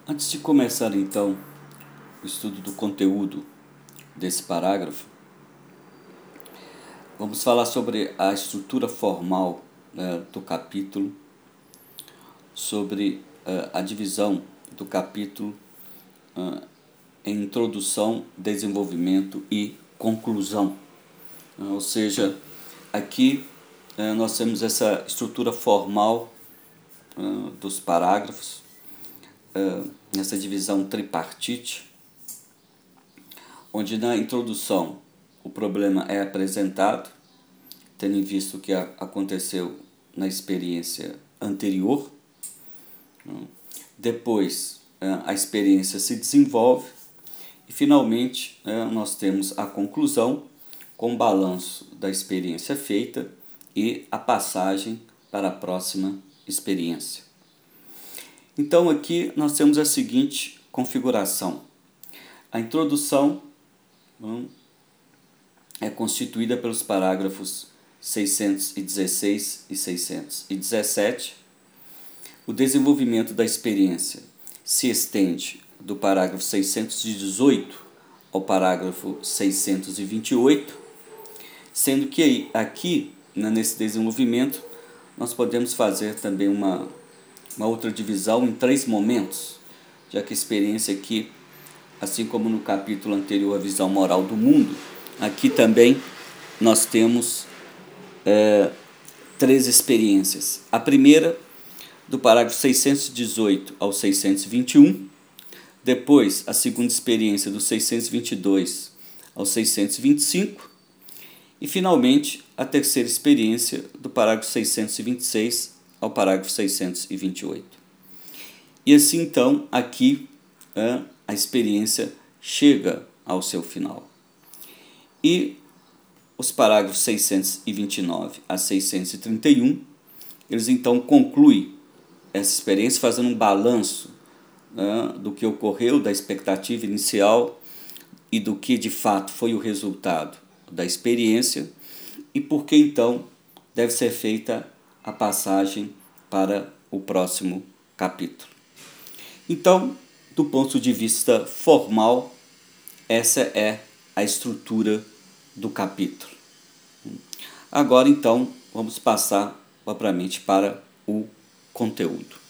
Antes de começar então o estudo do conteúdo desse parágrafo, vamos falar sobre a estrutura formal, do capítulo, sobre a divisão do capítulo em introdução, desenvolvimento e conclusão. Ou seja, aqui nós temos essa estrutura formal dos parágrafos, nessa divisão tripartite, onde na introdução o problema é apresentado, tendo em vista o que aconteceu na experiência anterior. Depois a experiência se desenvolve e finalmente nós temos a conclusão com o balanço da experiência feita e a passagem para a próxima experiência. Então aqui nós temos a seguinte configuração. A introdução é constituída pelos parágrafos 616 e 617. O desenvolvimento da experiência se estende do parágrafo 618 ao parágrafo 628, sendo que aqui, nesse desenvolvimento, nós podemos fazer também uma outra divisão em 3 momentos, já que a experiência aqui, assim como no capítulo anterior, a visão moral do mundo, aqui também nós temos 3 experiências. A primeira, do parágrafo 618 ao 621, depois a segunda experiência do 622 ao 625 e finalmente a terceira experiência do parágrafo 626 ao parágrafo 628. E assim então aqui a experiência chega ao seu final. E os parágrafos 629 a 631, eles então concluem essa experiência fazendo um balanço do que ocorreu, da expectativa inicial e do que de fato foi o resultado da experiência e por que então deve ser feita a passagem para o próximo capítulo. Então, do ponto de vista formal, essa é a estrutura do capítulo. Agora então vamos passar propriamente para o conteúdo.